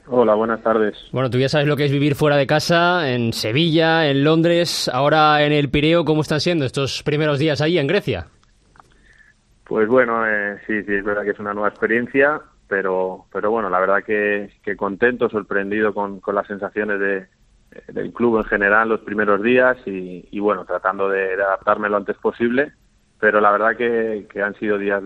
Hola, buenas tardes. Bueno, tú ya sabes lo que es vivir fuera de casa, en Sevilla, en Londres, ahora en el Pireo. ¿Cómo están siendo estos primeros días ahí en Grecia? Pues bueno, sí, es verdad que es una nueva experiencia, pero bueno, la verdad que contento, sorprendido con las sensaciones del club en general los primeros días y bueno, tratando de adaptarme lo antes posible, pero la verdad que han sido días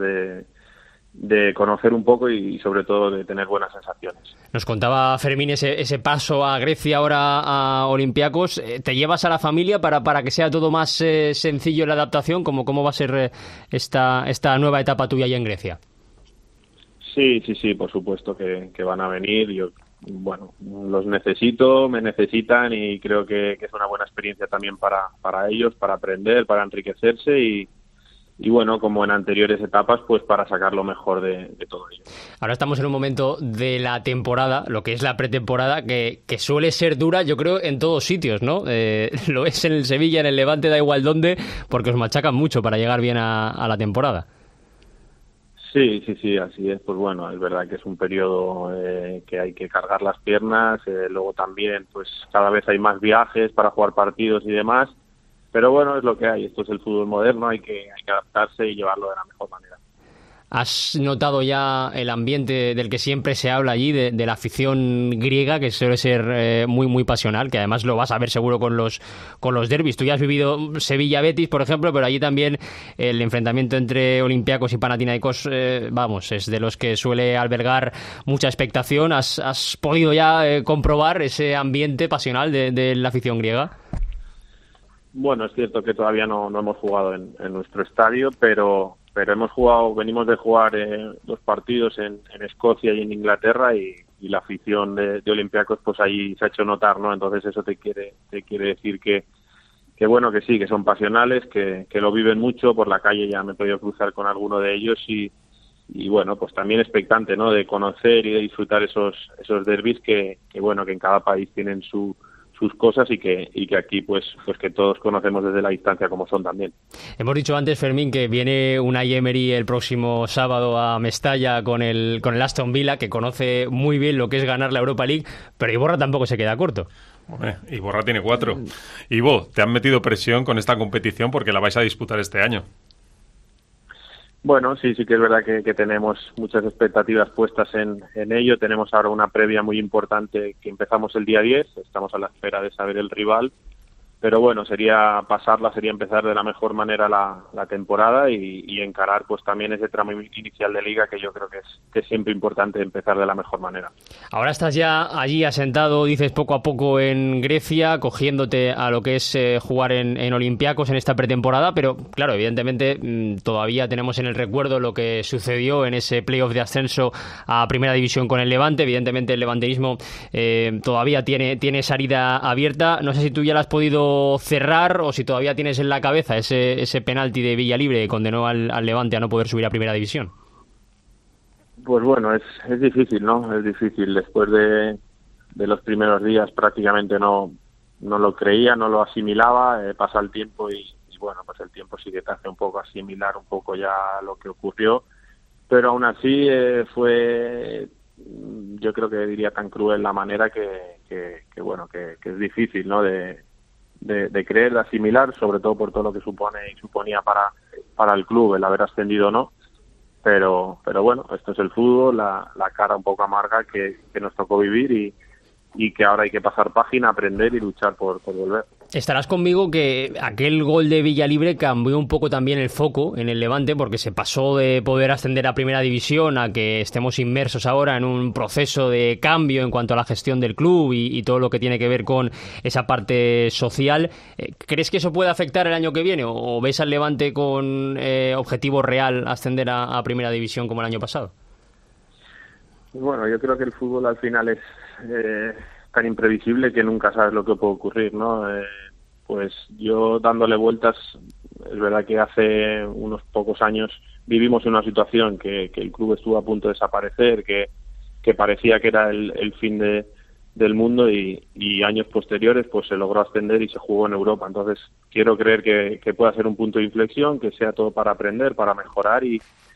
de conocer un poco y sobre todo de tener buenas sensaciones. Nos contaba Fermín ese paso a Grecia, ahora a Olympiacos. ¿Te llevas a la familia para que sea todo más sencillo la adaptación? ¿Cómo va a ser esta nueva etapa tuya ahí en Grecia? Sí, por supuesto que van a venir. Yo, bueno, los necesito, me necesitan y creo que es una buena experiencia también para ellos, para aprender, para enriquecerse y bueno, como en anteriores etapas, pues para sacar lo mejor de todo ello. Ahora estamos en un momento de la temporada, lo que es la pretemporada, que suele ser dura, yo creo, en todos sitios, ¿no? Lo es en el Sevilla, en el Levante, da igual dónde, porque os machacan mucho para llegar bien a la temporada. Sí, así es. Pues bueno, es verdad que es un periodo que hay que cargar las piernas, luego también pues cada vez hay más viajes para jugar partidos y demás, pero bueno, es lo que hay, esto es el fútbol moderno, hay que adaptarse y llevarlo de la mejor manera. ¿Has notado ya el ambiente del que siempre se habla allí, de la afición griega, que suele ser muy pasional, que además lo vas a ver seguro con los derbis? Tú ya has vivido Sevilla-Betis, por ejemplo, pero allí también el enfrentamiento entre Olympiacos y Panathinaikos, es de los que suele albergar mucha expectación. ¿Has podido ya comprobar ese ambiente pasional de la afición griega? Bueno, es cierto que todavía no hemos jugado en nuestro estadio, pero venimos de jugar 2 partidos en Escocia y en Inglaterra y la afición de Olympiacos pues ahí se ha hecho notar, ¿no? Entonces eso te quiere decir que bueno, que sí, que son pasionales, que lo viven mucho. Por la calle ya me he podido cruzar con alguno de ellos y bueno, pues también expectante, ¿no? De conocer y de disfrutar esos derbis que bueno, que en cada país tienen sus cosas y que aquí pues que todos conocemos desde la distancia como son también. Hemos dicho antes, Fermín, que viene Unai Emery el próximo sábado a Mestalla con el Aston Villa, que conoce muy bien lo que es ganar la Europa League, pero Iborra tampoco se queda corto. Hombre, Iborra tiene 4. Ivo, te han metido presión con esta competición porque la vais a disputar este año. Bueno, sí que es verdad que tenemos muchas expectativas puestas en ello. Tenemos ahora una previa muy importante que empezamos el día 10, estamos a la espera de saber el rival, pero bueno, sería empezar de la mejor manera la temporada y encarar pues también ese tramo inicial de liga que yo creo que es siempre importante empezar de la mejor manera. Ahora estás ya allí asentado, dices, poco a poco en Grecia, cogiéndote a lo que es jugar en Olympiacos en esta pretemporada, pero claro, evidentemente todavía tenemos en el recuerdo lo que sucedió en ese playoff de ascenso a Primera División con el Levante. Evidentemente el levanteísmo todavía tiene esa herida abierta. No sé si tú ya la has podido cerrar o si todavía tienes en la cabeza ese penalti de Villalibre que condenó al Levante a no poder subir a Primera División. Pues bueno, es difícil, ¿no? Es difícil. Después de los primeros días prácticamente no lo creía, no lo asimilaba, pasa el tiempo y bueno, pues el tiempo sí que te hace un poco asimilar un poco ya lo que ocurrió, pero aún así fue, yo creo que diría tan cruel la manera que bueno, que es difícil, ¿no? De creer, de asimilar, sobre todo por todo lo que suponía para el club el haber ascendido o no, pero bueno, esto es el fútbol, la cara un poco amarga que nos tocó vivir y que ahora hay que pasar página, aprender y luchar por volver. Estarás conmigo que aquel gol de Villalibre cambió un poco también el foco en el Levante, porque se pasó de poder ascender a Primera División a que estemos inmersos ahora en un proceso de cambio en cuanto a la gestión del club y todo lo que tiene que ver con esa parte social. ¿Crees que eso puede afectar el año que viene o ves al Levante con objetivo real ascender a Primera División como el año pasado? Bueno, yo creo que el fútbol al final es tan imprevisible que nunca sabes lo que puede ocurrir, ¿no? Pues yo dándole vueltas, es verdad que hace unos pocos años vivimos una situación que el club estuvo a punto de desaparecer, que parecía que era el fin del mundo y años posteriores pues se logró ascender y se jugó en Europa. Entonces quiero creer que pueda ser un punto de inflexión, que sea todo para aprender, para mejorar y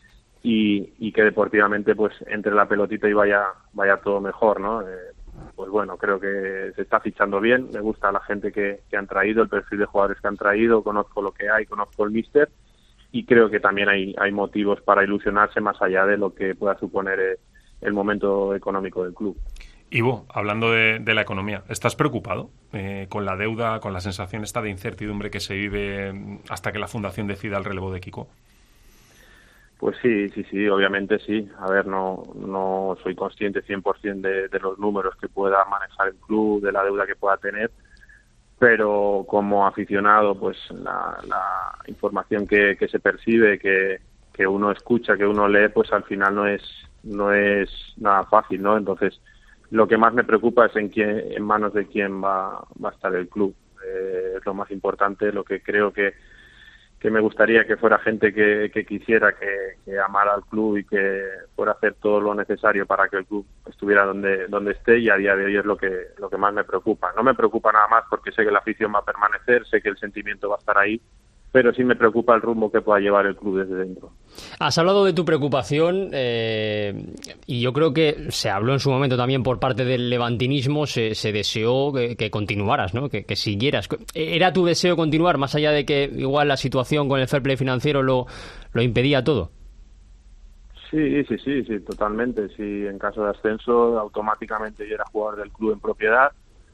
y que deportivamente pues entre la pelotita y vaya todo mejor, ¿no? Pues bueno, creo que se está fichando bien, me gusta la gente que han traído, el perfil de jugadores que han traído, conozco lo que hay, conozco el míster, y creo que también hay motivos para ilusionarse más allá de lo que pueda suponer el momento económico del club. Ivo, hablando de la economía, ¿estás preocupado con la deuda, con la sensación esta de incertidumbre que se vive hasta que la Fundación decida el relevo de Kiko? Pues sí, obviamente sí. A ver, no soy consciente 100% de los números que pueda manejar el club, de la deuda que pueda tener, pero como aficionado, pues la información que se percibe, que uno escucha, que uno lee, pues al final no es nada fácil, ¿no? Entonces, lo que más me preocupa es en manos de quién va a estar el club. Es lo más importante, lo que creo que me gustaría que fuera gente que quisiera, que amara al club y que fuera a hacer todo lo necesario para que el club estuviera donde esté, y a día de hoy es lo que más me preocupa. No me preocupa nada más porque sé que la afición va a permanecer, sé que el sentimiento va a estar ahí, pero sí me preocupa el rumbo que pueda llevar el club desde dentro. Has hablado de tu preocupación y yo creo que se habló en su momento también por parte del levantinismo, se deseó que continuaras, ¿no? Que siguieras. ¿Era tu deseo continuar más allá de que igual la situación con el fair play financiero lo impedía todo? Sí, totalmente. Sí, en caso de ascenso automáticamente yo era jugador del club en propiedad.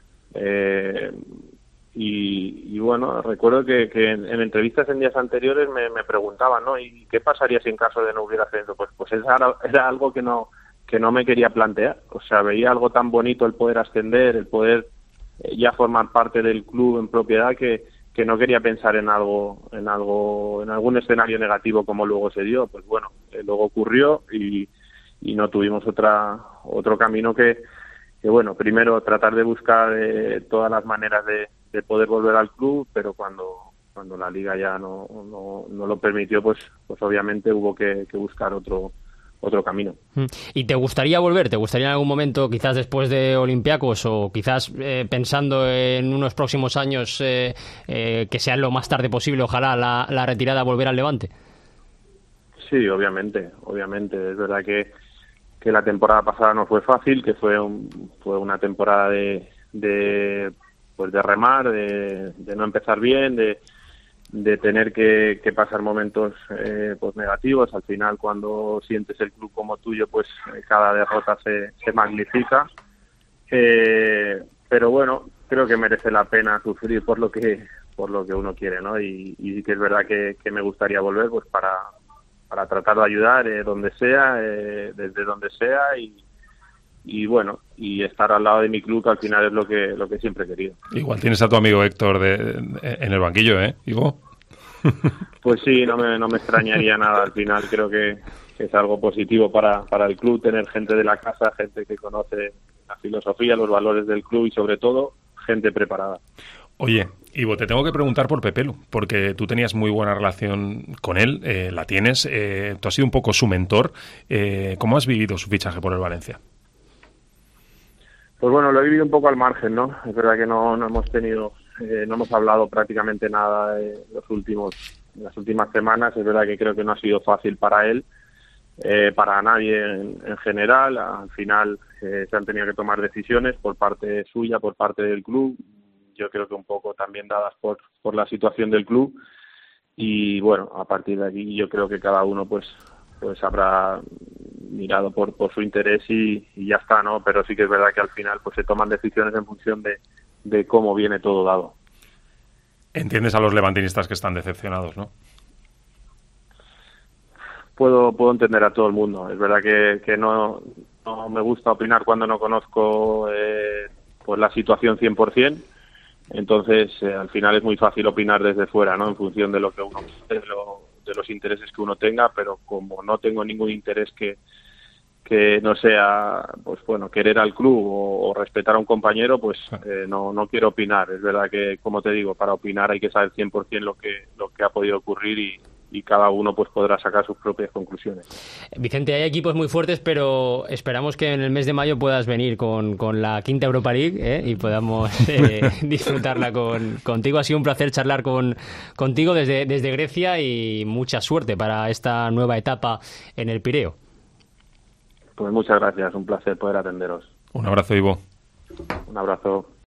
Y bueno, recuerdo que en entrevistas en días anteriores me preguntaban, ¿no? ¿Y qué pasaría si en caso de no hubiera ascenso? Pues era algo que no me quería plantear. O sea, veía algo tan bonito el poder ascender, el poder ya formar parte del club en propiedad, que no quería pensar en algún escenario negativo como luego se dio. Pues bueno, luego ocurrió y no tuvimos otro camino que bueno, primero tratar de buscar todas las maneras de poder volver al club, pero cuando la liga ya no lo permitió, pues obviamente hubo que buscar otro camino. ¿Y te gustaría volver? ¿Te gustaría en algún momento, quizás después de Olympiacos o quizás pensando en unos próximos años que sea lo más tarde posible, ojalá la retirada, volver al Levante? Sí, obviamente. Es verdad que la temporada pasada no fue fácil, que fue una temporada de remar, de no empezar bien, de tener que pasar momentos pues negativos. Al final, cuando sientes el club como tuyo, pues cada derrota se magnifica. Pero bueno, creo que merece la pena sufrir por lo que uno quiere, ¿no? Y sí que es verdad que me gustaría volver, pues para tratar de ayudar donde sea, desde donde sea, y bueno, y estar al lado de mi club, que al final es lo que siempre he querido. Igual tienes a tu amigo Héctor en el banquillo, Ivo. Pues sí, no me extrañaría nada. Al final creo que es algo positivo para el club tener gente de la casa, gente que conoce la filosofía, los valores del club y sobre todo gente preparada. Oye, Ivo, te tengo que preguntar por Pepelu, porque tú tenías muy buena relación con él, la tienes, tú has sido un poco su mentor. ¿Cómo has vivido su fichaje por el Valencia? Pues bueno, lo he vivido un poco al margen, ¿no? Es verdad que no hemos hablado prácticamente nada las últimas semanas. Es verdad que creo que no ha sido fácil para él, para nadie en general. Al final se han tenido que tomar decisiones por parte suya, por parte del club. Yo creo que un poco también dadas por la situación del club, y bueno, a partir de aquí yo creo que cada uno pues habrá mirado por su interés y ya está, ¿no? Pero sí que es verdad que al final pues se toman decisiones en función de cómo viene todo dado. Entiendes a los levantinistas que están decepcionados, ¿no? Puedo entender a todo el mundo. Es verdad que no me gusta opinar cuando no conozco pues la situación 100%. Entonces, al final es muy fácil opinar desde fuera, ¿no? En función de lo que uno de los intereses que uno tenga, pero como no tengo ningún interés que no sea, pues bueno, querer al club o respetar a un compañero, pues no quiero opinar. Es verdad que, como te digo, para opinar hay que saber 100% lo que ha podido ocurrir y cada uno pues podrá sacar sus propias conclusiones. Vicente, hay equipos muy fuertes, pero esperamos que en el mes de mayo puedas venir con la quinta Europa League, y podamos disfrutarla contigo. Ha sido un placer charlar contigo desde Grecia y mucha suerte para esta nueva etapa en el Pireo. Pues muchas gracias, un placer poder atenderos. Un abrazo, Ivo. Un abrazo.